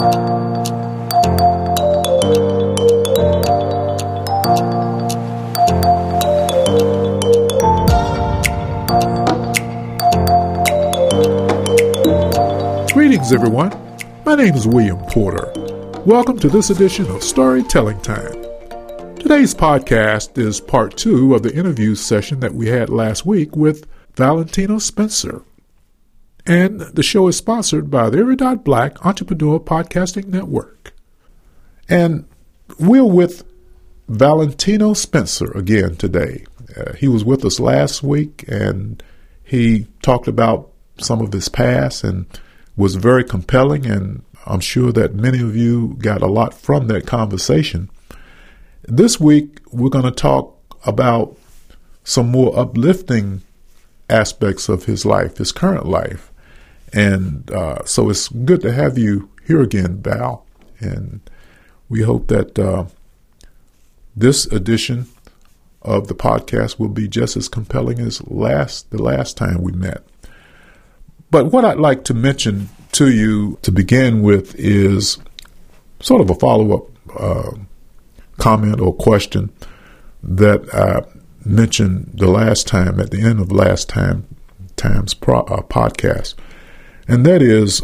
Greetings, everyone. My name is William Porter. Welcome to this edition of Storytelling Time. Today's podcast is part 2 of the interview session that we had last week with Valentino Spencer. And the show is sponsored by the Erudite Black Entrepreneur Podcasting Network. And we're with Valentino Spencer again today. He was with us last week, and he talked about some of his past and was very compelling, and I'm sure that many of you got a lot from that conversation. This week, we're going to talk about some more uplifting aspects of his life, his current life. And so it's good to have you here again, Val. And we hope that this edition of the podcast will be just as compelling as the last time we met. But what I'd like to mention to you to begin with is sort of a follow-up comment or question that I mentioned the last time, at the end of last time's podcast. And that is,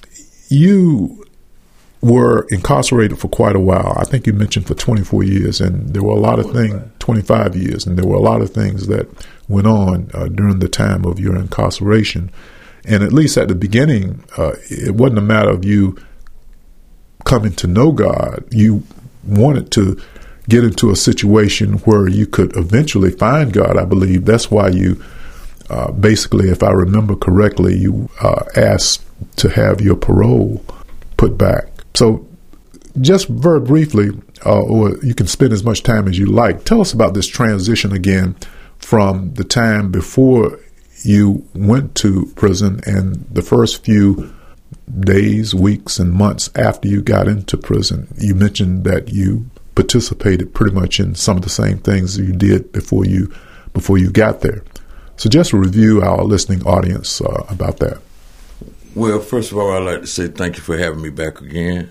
you were incarcerated for quite a while. I think you mentioned for 24 years, and there were a lot of things, 25 years, and there were a lot of things that went on during the time of your incarceration. And at least at the beginning, it wasn't a matter of you coming to know God. You wanted to get into a situation where you could eventually find God, I believe. That's why you basically, if I remember correctly, you asked to have your parole put back. So just very briefly, or you can spend as much time as you like, tell us about this transition again from the time before you went to prison and the first few days, weeks, and months after you got into prison. You mentioned that you participated pretty much in some of the same things you did before you got there. So just review our listening audience about that. Well, first of all, I'd like to say thank you for having me back again.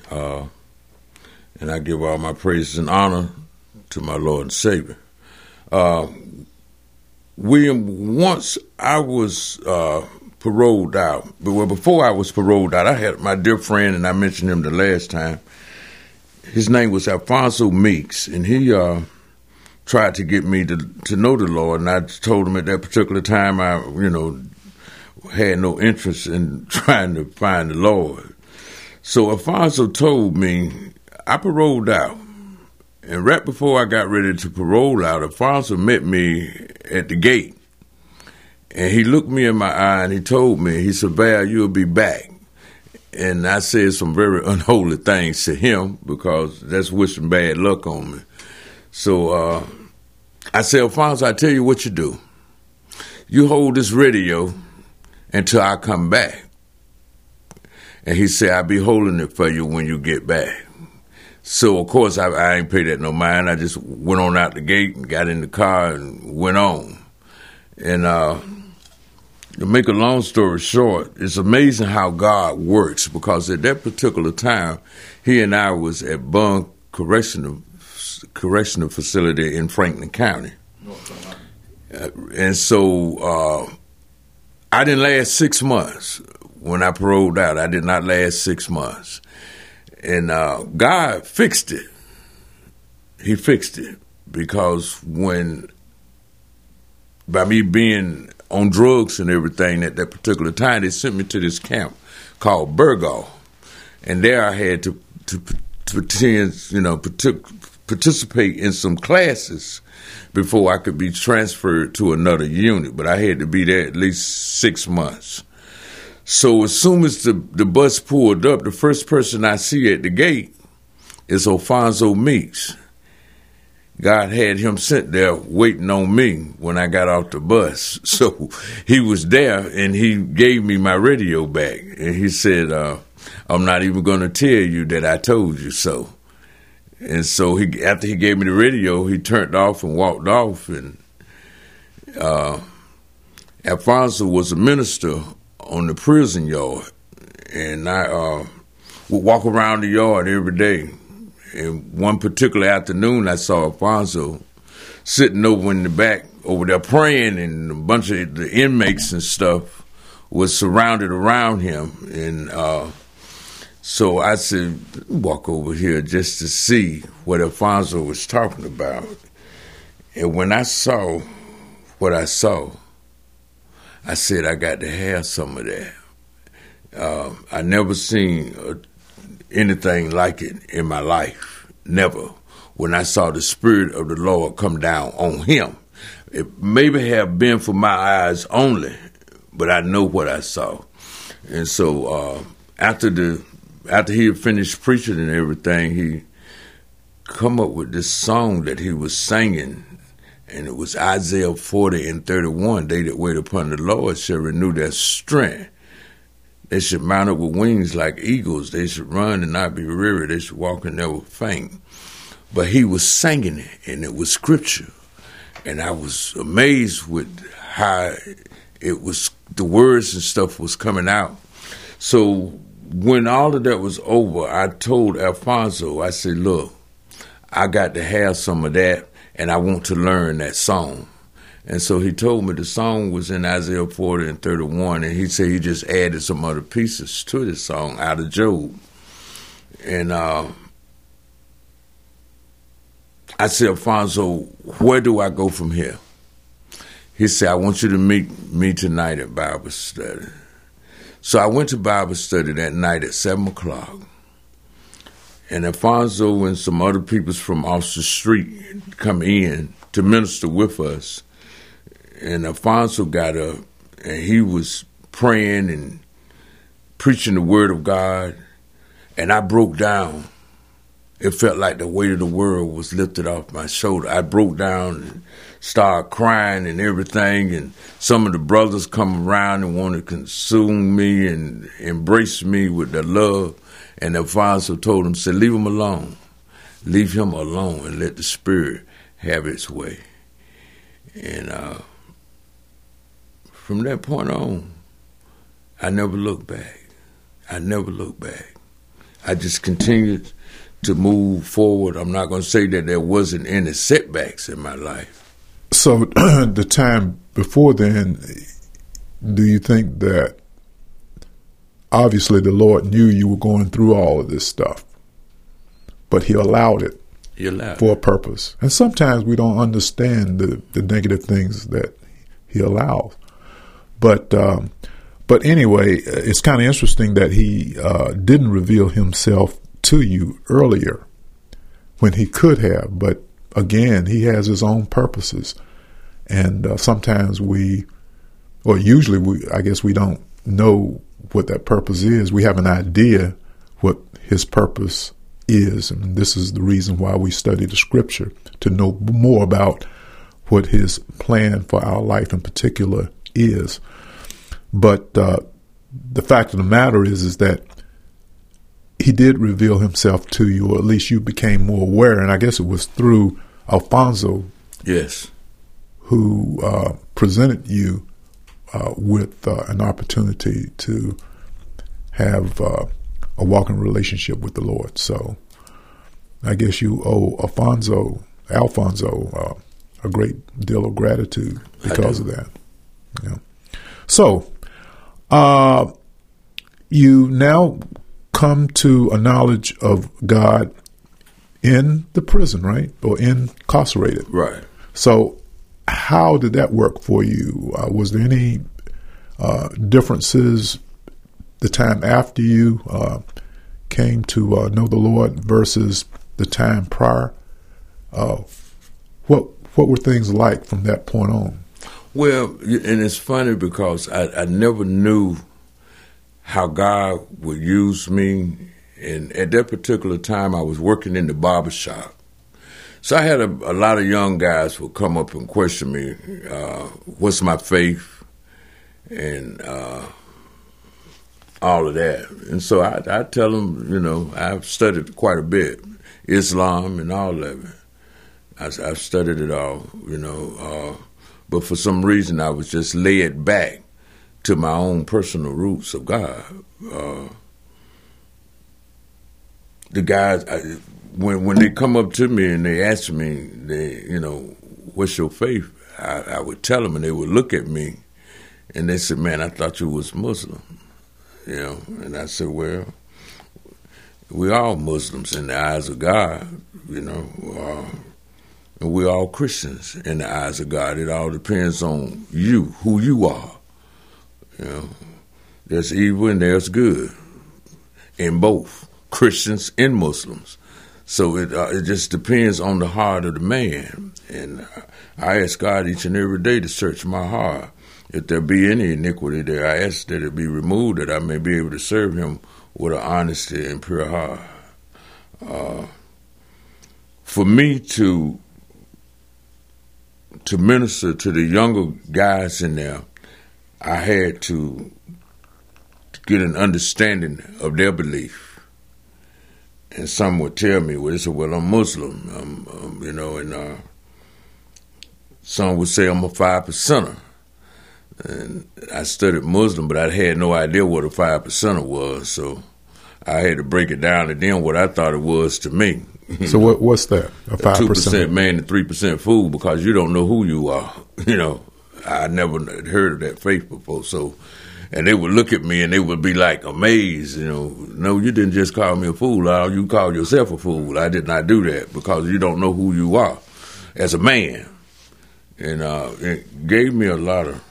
And I give all my praise and honor to my Lord and Savior. William, once I was paroled out, well, before I was paroled out, I had my dear friend, and I mentioned him the last time. His name was Alfonso Meeks, and he tried to get me to know the Lord, and I told him at that particular time I, had no interest in trying to find the Lord. So Alfonso told me, I paroled out. And right before I got ready to parole out, Alfonso met me at the gate. And he looked me in my eye and he told me, he said, Val, you'll be back. And I said some very unholy things to him because that's wishing bad luck on me. So I said, Alfonso, I tell you what you do. You hold this radio until I come back. And he said, I'll be holding it for you when you get back. So, of course, I ain't paid that no mind. I just went on out the gate and got in the car and went on. And to make a long story short, it's amazing how God works, because at that particular time, he and I was at Bond Correctional Facility in Franklin County. And so I didn't last 6 months when I paroled out. I did not last 6 months. And God fixed it. He fixed it because by me being on drugs and everything at that particular time, they sent me to this camp called Burgaw. And there I had to participate in some classes before I could be transferred to another unit. But I had to be there at least 6 months. So as soon as the bus pulled up, the first person I see at the gate is Alfonso Meeks. God had him sent there waiting on me when I got off the bus. So he was there, and he gave me my radio back. And he said, I'm not even going to tell you that I told you so. And so after he gave me the radio, he turned off and walked off. And Alfonso was a minister on the prison yard, and I would walk around the yard every day. And one particular afternoon, I saw Alfonso sitting over in the back over there praying, and a bunch of the inmates and stuff was surrounded around him. And so I said, walk over here just to see what Alfonso was talking about. And when I saw what I saw, I said, I got to have some of that. I never seen anything like it in my life, never. When I saw the Spirit of the Lord come down on him, it maybe have been for my eyes only, but I know what I saw. And so after he had finished preaching and everything, he come up with this song that he was singing, and it was Isaiah 40:31. They that wait upon the Lord shall renew their strength. They should mount up with wings like eagles. They should run and not be weary. They should walk and never faint. But he was singing it, and it was scripture. And I was amazed with how it was, the words and stuff was coming out. So when all of that was over, I told Alfonso, I said, look, I got to have some of that, and I want to learn that song. And so he told me the song was in Isaiah 40:31, and he said he just added some other pieces to the song out of Job. And I said, Alfonso, where do I go from here? He said, I want you to meet me tonight at Bible study. So I went to Bible study that night at 7 o'clock. And Alfonso and some other people from off the street come in to minister with us. And Alfonso got up, and he was praying and preaching the word of God. And I broke down. It felt like the weight of the world was lifted off my shoulder. I broke down and started crying and everything. And some of the brothers come around and want to consume me and embrace me with their love. And Alfonso told them, said, leave him alone. Leave him alone and let the Spirit have its way. And from that point on, I never looked back. I never looked back. I just continued to move forward. I'm not going to say that there wasn't any setbacks in my life. So the time before then, do you think that obviously the Lord knew you were going through all of this stuff, but he allowed it for a purpose? And sometimes we don't understand the negative things that he allows. But anyway, it's kind of interesting that he didn't reveal himself to you earlier when he could have. But again, he has his own purposes. And sometimes usually I guess we don't know what that purpose is. We have an idea what his purpose is. And this is the reason why we study the scripture, to know more about what his plan for our life in particular is. But the fact of the matter is that he did reveal himself to you, or at least you became more aware. And I guess it was through Alfonso, yes, who presented you with an opportunity to have a walking relationship with the Lord. So I guess you owe Alfonso a great deal of gratitude because of that. Yeah. So you now come to a knowledge of God in the prison, right? Or incarcerated. Right. So how did that work for you? Was there any differences the time after you came to know the Lord versus the time prior? What were things like from that point on? Well, and it's funny because I never knew how God would use me. And at that particular time, I was working in the barber shop. So I had a lot of young guys would come up and question me, what's my faith, and all of that. And so I tell them, I've studied quite a bit, Islam and all of it. I've studied it all, but for some reason I was just led back to my own personal roots of God. the guys, when they come up to me and they ask me, what's your faith? I would tell them, and they would look at me, and they said, "Man, I thought you was Muslim." And I said, "Well, we're all Muslims in the eyes of God, and we're all Christians in the eyes of God. It all depends on you, who you are. There's evil and there's good in both Christians and Muslims. So it just depends on the heart of the man. And I ask God each and every day to search my heart. If there be any iniquity there, I ask that it be removed, that I may be able to serve him with an honesty and pure heart. For me to minister to the younger guys in there, I had to get an understanding of their belief. And some would tell me, well, they said, "Well, I'm Muslim," and some would say I'm a 5%er. And I studied Muslim, but I had no idea what a 5%er was, so I had to break it down to them what I thought it was to me. So what's that? A 5%? 2% man and 3% fool, because you don't know who you are. I never heard of that faith before, so. And they would look at me and they would be like amazed, "No, you didn't just call me a fool, Al. You called yourself a fool." I did not do that, because you don't know who you are as a man. And it gave me a lot of,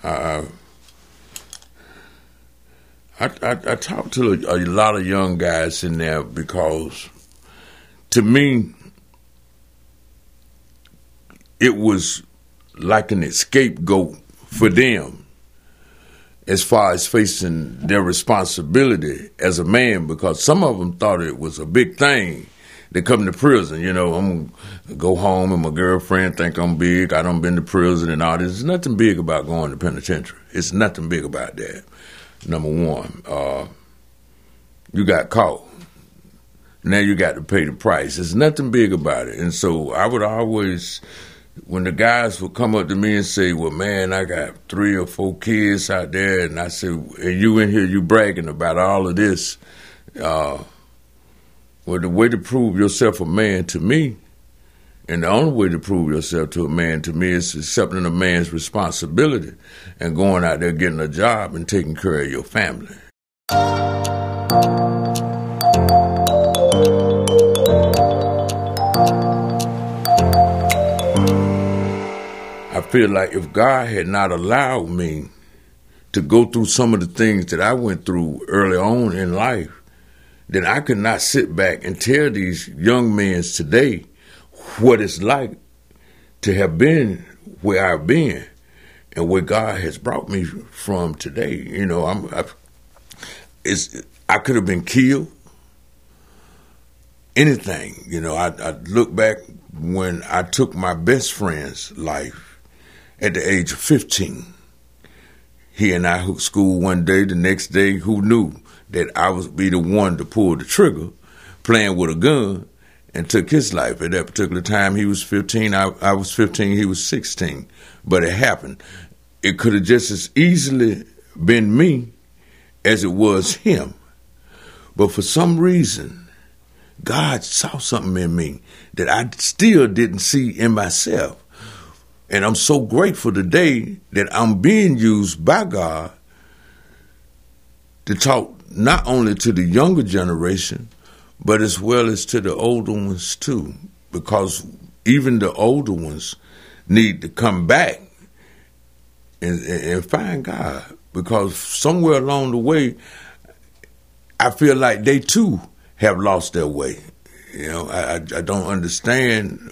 I talked to a lot of young guys in there, because to me, it was like an scapegoat for them, as far as facing their responsibility as a man, because some of them thought it was a big thing to come to prison. I'm going to go home and my girlfriend think I'm big. I done been to prison and all this. There's nothing big about going to penitentiary. It's nothing big about that. Number one, you got caught. Now you got to pay the price. There's nothing big about it. And so I would always, when the guys would come up to me and say, "Well, man, I got 3 or 4 kids out there," and I said, "And you in here, you bragging about all of this." Well, the way to prove yourself a man to me, and the only way to prove yourself to a man to me, is accepting a man's responsibility and going out there getting a job and taking care of your family. I feel like if God had not allowed me to go through some of the things that I went through early on in life, then I could not sit back and tell these young men today what it's like to have been where I've been and where God has brought me from today. I could have been killed, anything. I look back when I took my best friend's life at the age of 15. He and I hooked school one day. The next day, who knew that I would be the one to pull the trigger, playing with a gun, and took his life. At that particular time, he was 15. I was 15. He was 16. But it happened. It could have just as easily been me as it was him. But for some reason, God saw something in me that I still didn't see in myself. And I'm so grateful today that I'm being used by God to talk not only to the younger generation, but as well as to the older ones too. Because even the older ones need to come back and find God. Because somewhere along the way, I feel like they too have lost their way. I don't understand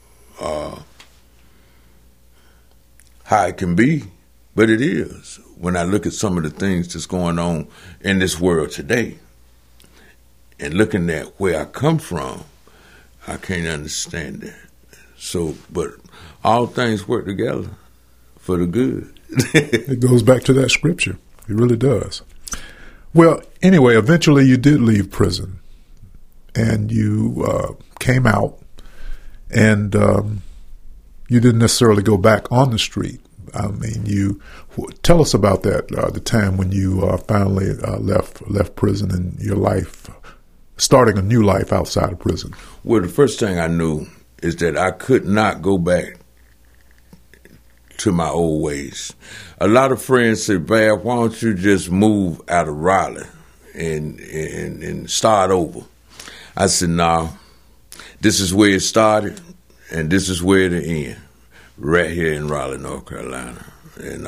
how it can be, but it is. When I look at some of the things that's going on in this world today, and looking at where I come from, I can't understand that. So, but all things work together for the good. It goes back to that scripture. It really does. Well, anyway, eventually you did leave prison, and you came out, and you didn't necessarily go back on the street. I mean, tell us about that, the time when you finally left prison and your life starting a new life outside of prison? Well, the first thing I knew is that I could not go back to my old ways. A lot of friends said, Val, why don't you just move out of Raleigh and start over? I said, no, this is where it started and this is where it ends, right here in Raleigh, North Carolina. And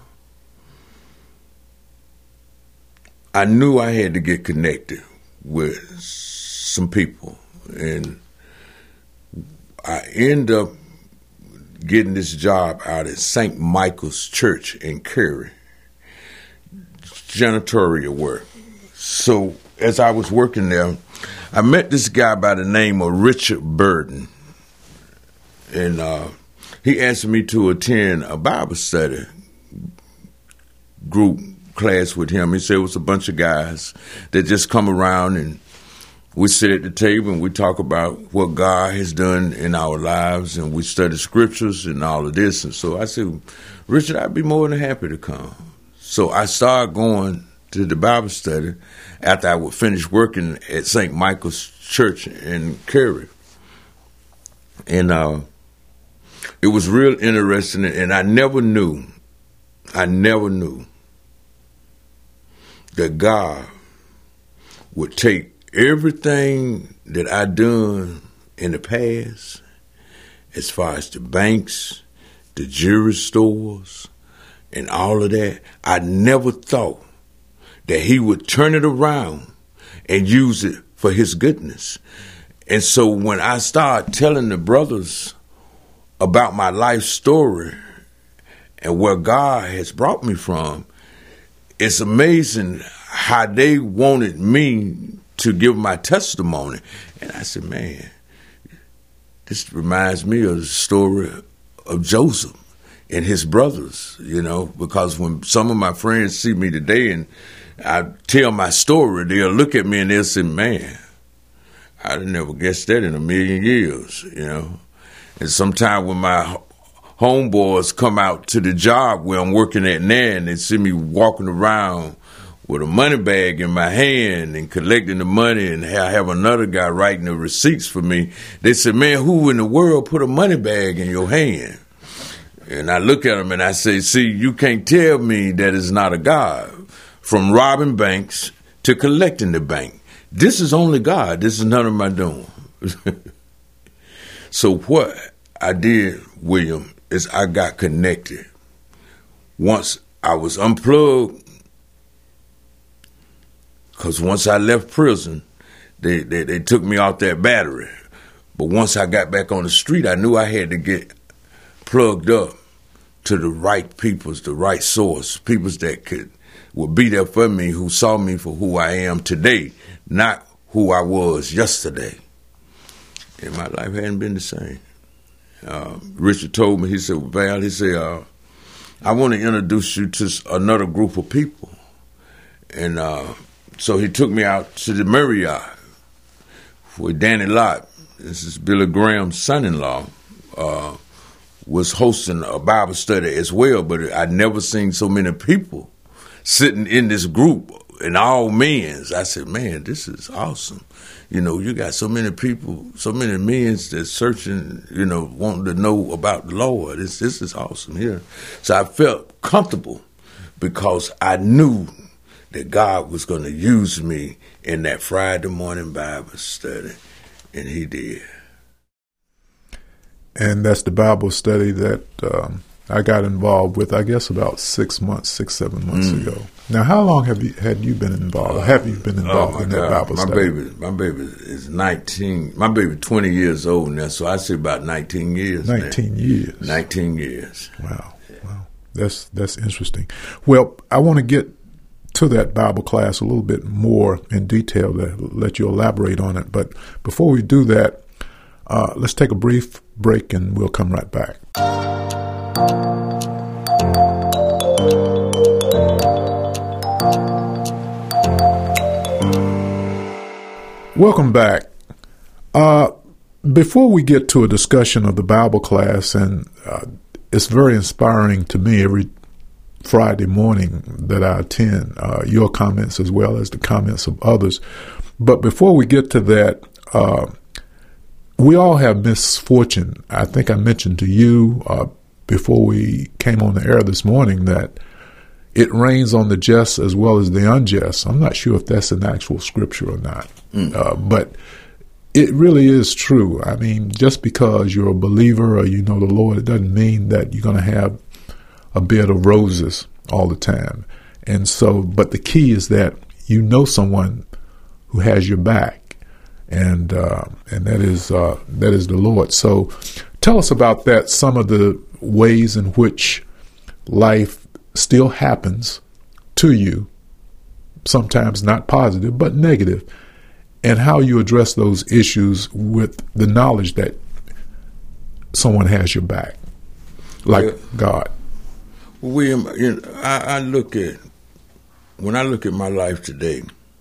I knew I had to get connected with some people, and I ended up getting this job out at St. Michael's Church in Cary, janitorial work. So as I was working there, I met this guy by the name of Richard Burden, and he asked me to attend a Bible study group class with him. He said it was a bunch of guys that just come around and we sit at the table and we talk about what God has done in our lives, and we study scriptures and all of this. And so I said, Richard, I'd be more than happy to come. So I started going to the Bible study after I would finish working at St. Michael's Church in Cary. And it was real interesting, and I never knew that God would take everything that I done in the past, as far as the banks, the jewelry stores, and all of that. I never thought that he would turn it around and use it for his goodness. And so when I started telling the brothers about my life story and where God has brought me from, it's amazing how they wanted me to give my testimony. And I said, man, this reminds me of the story of Joseph and his brothers, because when some of my friends see me today and I tell my story, they'll look at me and they'll say, man, I'd have never guessed that in a million years, And sometimes when my homeboys come out to the job where I'm working at now and they see me walking around with a money bag in my hand and collecting the money, and I have another guy writing the receipts for me, they say, man, who in the world put a money bag in your hand? And I look at them and I say, see, you can't tell me that it's not a God. From robbing banks to collecting the bank, this is only God. This is none of my doing. So what I did, William, is I got connected. Once I was unplugged, because once I left prison, they took me off that battery. But once I got back on the street, I knew I had to get plugged up to the right peoples, the right source, peoples that would be there for me, who saw me for who I am today, not who I was yesterday. And my life hadn't been the same. Richard told me, he said, Val, I want to introduce you to another group of people. And so he took me out to the Marriott with Danny Lott. This is Billy Graham's son-in-law, was hosting a Bible study as well, but I'd never seen so many people sitting in this group, and all men's. I said, man, this is awesome. You got so many people, so many men's that's searching, wanting to know about the Lord. This is awesome here. So I felt comfortable because I knew that God was going to use me in that Friday morning Bible study, and he did. And that's the Bible study that I got involved with, I guess, about 7 months ago. Now, how long had you been involved? Have you been involved in that Bible study? My baby is 19. My baby 20 years old now, so I say about 19 years. 19 years. 19 years. Wow. That's interesting. Well, I want to get to that Bible class a little bit more in detail to let you elaborate on it. But before we do that, let's take a brief break and we'll come right back. Welcome back. Before we get to a discussion of the Bible class, and it's very inspiring to me every Friday morning that I attend, your comments as well as the comments of others. But before we get to that, we all have misfortune. I think I mentioned to you before we came on the air this morning that it rains on the just as well as the unjust. I'm not sure if that's an actual scripture or not, but it really is true. I mean, just because you're a believer or you know the Lord, it doesn't mean that you're going to have a bed of roses all the time. And so, but the key is that you know someone who has your back, and that is the Lord. So, tell us about that. Some of the ways in which life still happens to you, sometimes not positive but negative, and how you address those issues with the knowledge that someone has your back, like God. William, when I look at my life today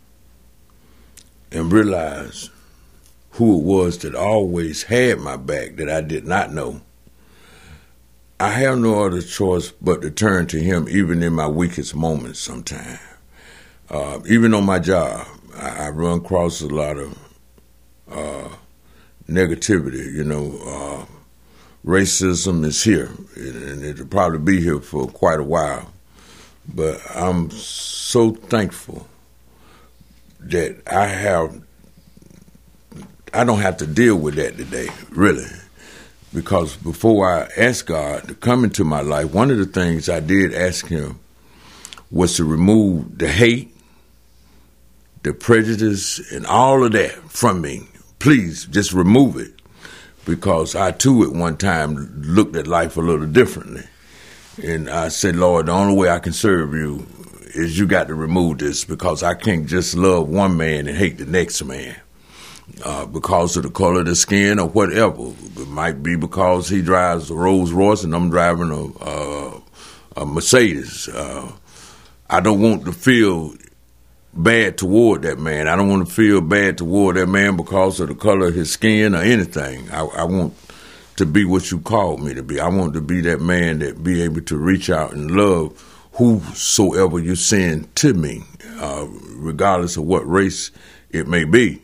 and realize who it was that always had my back that I did not know, I have no other choice but to turn to him even in my weakest moments sometimes. Even on my job, I run across a lot of negativity, racism is here, and it'll probably be here for quite a while. But I'm so thankful that I don't have to deal with that today, really. Because before I asked God to come into my life, one of the things I did ask him was to remove the hate, the prejudice, and all of that from me. Please, just remove it. Because I, too, at one time looked at life a little differently. And I said, Lord, the only way I can serve you is you got to remove this, because I can't just love one man and hate the next man. Because of the color of the skin or whatever. It might be because he drives a Rolls Royce and I'm driving a Mercedes. I don't want to feel bad toward that man. I don't want to feel bad toward that man because of the color of his skin or anything. I want to be what you called me to be. I want to be that man that be able to reach out and love whosoever you send to me, regardless of what race it may be.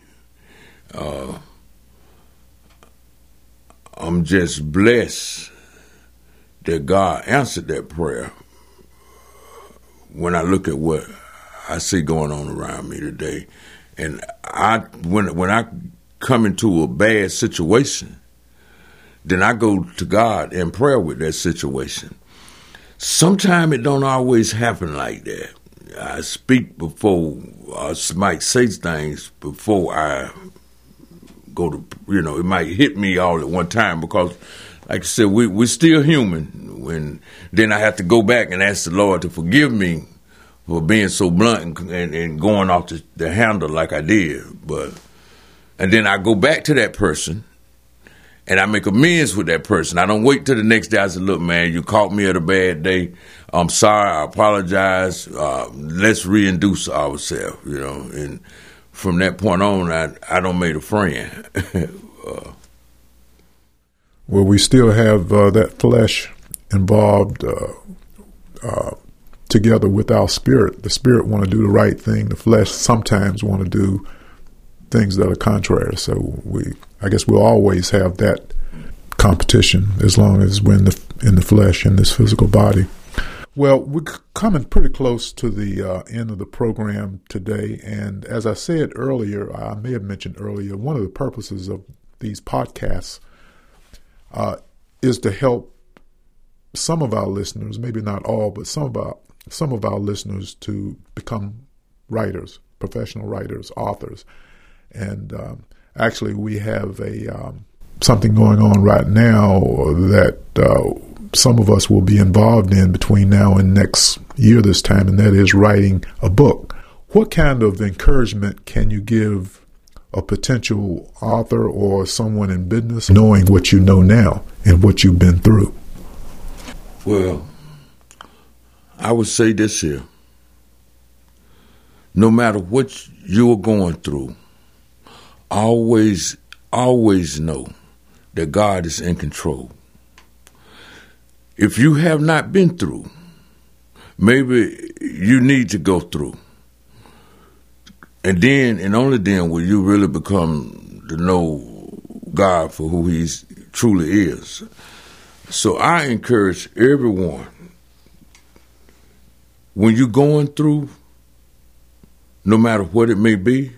I'm just blessed that God answered that prayer when I look at what I see going on around me today. And when I come into a bad situation, then I go to God in prayer with that situation. Sometimes it don't always happen like that. I speak before, I might say things before I go to, it might hit me all at one time, because, like I said, we're still human. Then I have to go back and ask the Lord to forgive me for being so blunt and going off the handle like I did. And then I go back to that person and I make amends with that person. I don't wait till the next day. I say, look, man, you caught me at a bad day. I'm sorry. I apologize. Let's reintroduce ourselves, and from that point on, I don't make a friend. Well, we still have that flesh involved together with our spirit. The spirit want to do the right thing. The flesh sometimes want to do things that are contrary. So I guess we'll always have that competition as long as we're in the flesh, in this physical body. Well, we're coming pretty close to the end of the program today, and as I said earlier, I may have mentioned earlier, one of the purposes of these podcasts is to help some of our listeners, maybe not all, but some of our listeners to become writers, professional writers, authors. And actually, we have something going on right now that some of us will be involved in between now and next year this time, and that is writing a book. What kind of encouragement can you give a potential author or someone in business knowing what you know now and what you've been through? Well, I would say this here. No matter what you're going through, always know that God is in control. If you have not been through, maybe you need to go through. And then, and only then, will you really become to know God for who He truly is. So I encourage everyone, when you're going through, no matter what it may be,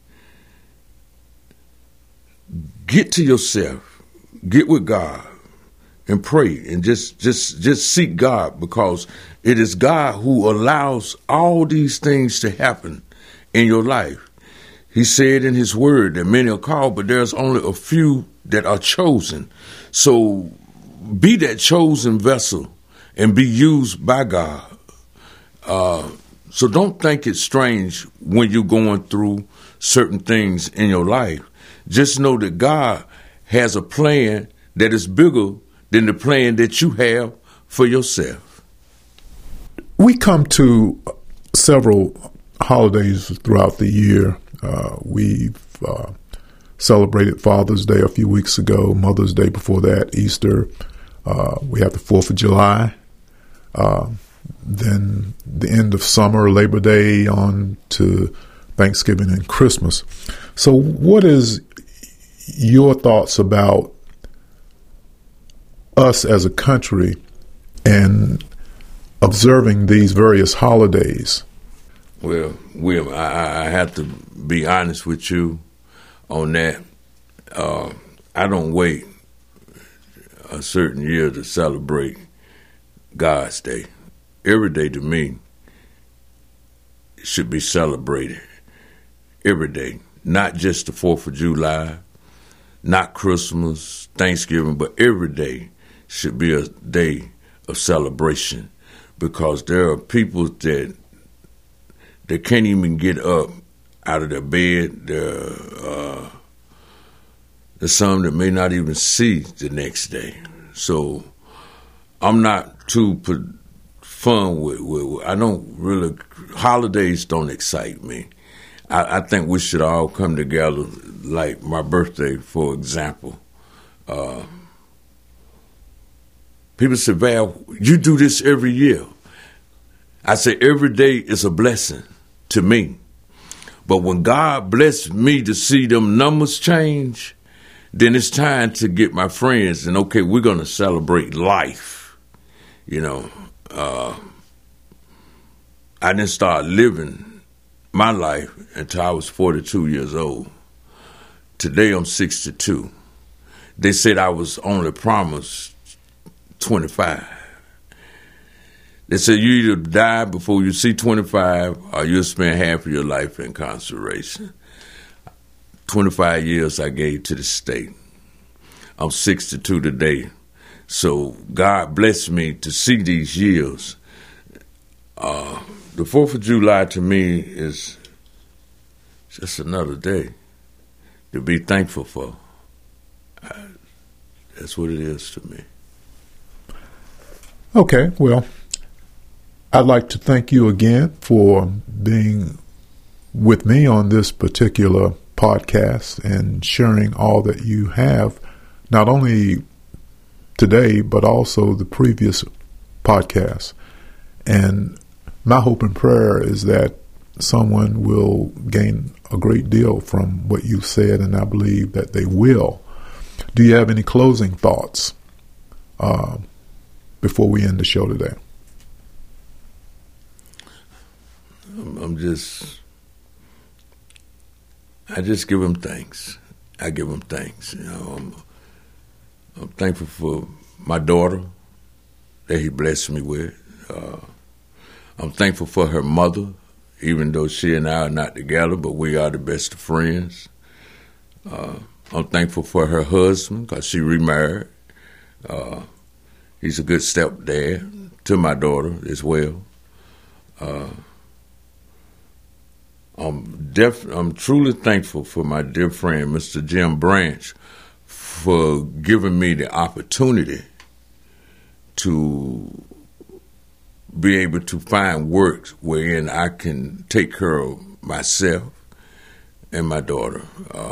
get to yourself, get with God, and pray, and just seek God, because it is God who allows all these things to happen in your life. He said in His word that many are called, but there's only a few that are chosen. So be that chosen vessel and be used by God. So don't think it's strange when you're going through certain things in your life. Just know that God has a plan that is bigger than the plan that you have for yourself. We come to several holidays throughout the year. We've celebrated Father's Day a few weeks ago, Mother's Day before that, Easter. We have the 4th of July. Then the end of summer, Labor Day, on to Thanksgiving and Christmas. So what is your thoughts about us as a country and observing these various holidays? Well, William, I have to be honest with you on that. I don't wait a certain year to celebrate God's Day. Every day to me should be celebrated. Every day. Not just the 4th of July, not Christmas, Thanksgiving, but every day should be a day of celebration, because there are people that can't even get up out of their bed. There's some that may not even see the next day. So I'm not too fun with I don't really, holidays don't excite me. I think we should all come together, like my birthday, for example. People say, Val, you do this every year. I say every day is a blessing to me. But when God blessed me to see them numbers change, then it's time to get my friends and, okay, we're going to celebrate life. You know, I didn't start living my life until I was 42 years old. Today I'm 62. They said I was only promised 25. They said you either die before you see 25 or you'll spend half of your life in incarceration. 25 years I gave to the state. I'm 62 today. So God blessed me to see these years. The 4th of July to me is just another day to be thankful for. That's what it is to me. Okay, well, I'd like to thank you again for being with me on this particular podcast and sharing all that you have, not only today, but also the previous podcast. And my hope and prayer is that someone will gain a great deal from what you said, and I believe that they will. Do you have any closing thoughts before we end the show today? I just give him thanks. I give him thanks. You know, I'm thankful for my daughter that he blessed me with. I'm thankful for her mother, even though she and I are not together, but we are the best of friends. I'm thankful for her husband because she remarried. He's a good stepdad to my daughter as well. I'm truly thankful for my dear friend, Mr. Jim Branch, for giving me the opportunity to be able to find work wherein I can take care of myself and my daughter.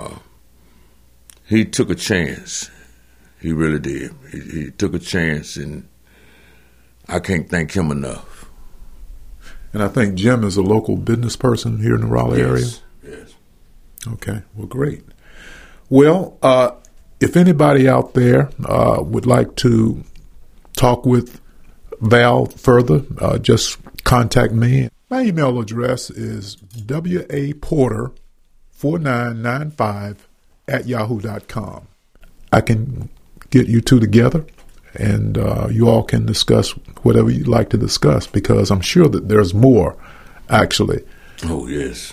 He took a chance. He really did. He took a chance, and I can't thank him enough. And I think Jim is a local business person here in the Raleigh area. Yes. Okay, well, great. Well, if anybody out there would like to talk with Val further, just contact me. My email address is waporter4995@yahoo.com. I can get you two together, and you all can discuss whatever you'd like to discuss, because I'm sure that there's more, actually. Oh, yes.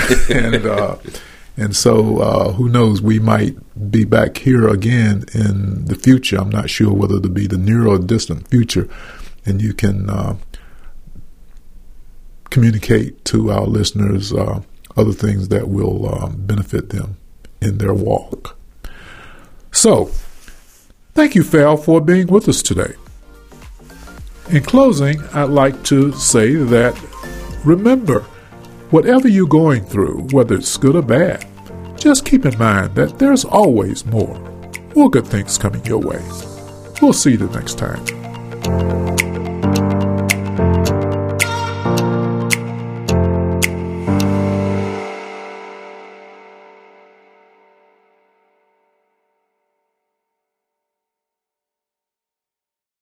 And so who knows, we might be back here again in the future. I'm not sure whether it'll be the near or distant future, and you can communicate to our listeners other things that will benefit them in their walk. So, thank you, Val, for being with us today. In closing, I'd like to say that remember, whatever you're going through, whether it's good or bad, just keep in mind that there's always more good things coming your way. We'll see you the next time.